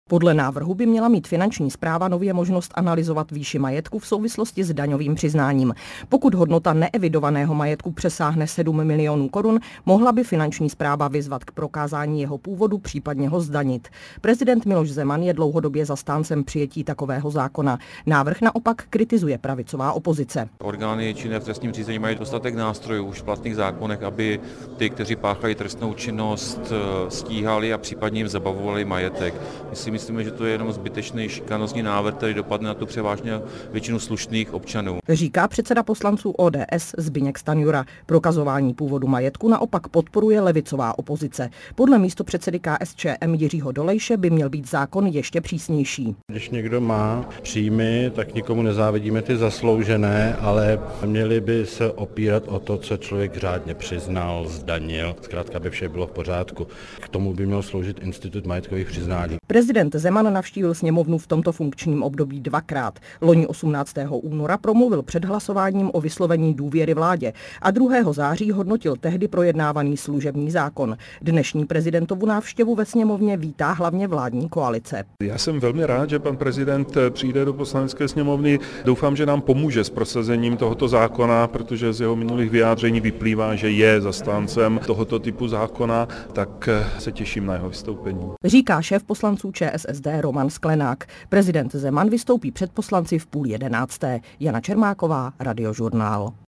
Podle návrhu by měla mít Finanční správa nově možnost analyzovat výši majetku v souvislosti s daňovým přiznáním. Pokud hodnota neevidovaného majetku přesáhne 7 milionů korun, mohla by Finanční správa vyzvat k prokázání jeho původu, případně ho zdanit. Prezident Miloš Zeman je dlouhodobě zastáncem přijetí takového zákona. Návrh naopak kritizuje pravicová opozice. Orgány činné v trestním řízení mají dostatek nástrojů už v platných zákonech, aby ty, kteří páchají trestnou činnost, stíhali a případně jim zabavovali majetek. Myslíme, že to je jenom zbytečný šikanózní návrh, který dopadne na tu převážně většinu slušných občanů. Říká předseda poslanců ODS Zbyněk Stanjura. Prokazování původu majetku naopak podporuje levicová opozice. Podle místopředsedy KSČM Jiřího Dolejše by měl být zákon ještě přísnější. Když někdo má příjmy, tak nikomu nezávidíme ty zasloužené, ale měli by se opírat o to, co člověk řádně přiznal, zdanil. Zkrátka by vše bylo v pořádku. K tomu by měl sloužit institut majetkových přiznání. Prezident Zeman navštívil sněmovnu v tomto funkčním období dvakrát. Loni 18. února promluvil před hlasováním o vyslovení důvěry vládě a 2. září hodnotil tehdy projednávaný služební zákon. Dnešní prezidentovu návštěvu ve sněmovně vítá hlavně vládní koalice. Já jsem velmi rád, že pan prezident přijde do Poslanecké sněmovny. Doufám, že nám pomůže s prosazením tohoto zákona, protože z jeho minulých vyjádření vyplývá, že je zastáncem tohoto typu zákona, tak se těším na jeho vystoupení. Říká šéf poslanců ČSSD Roman Sklenák. Prezident Zeman vystoupí před poslanci v 10:30. Jana Čermáková, Radiožurnál.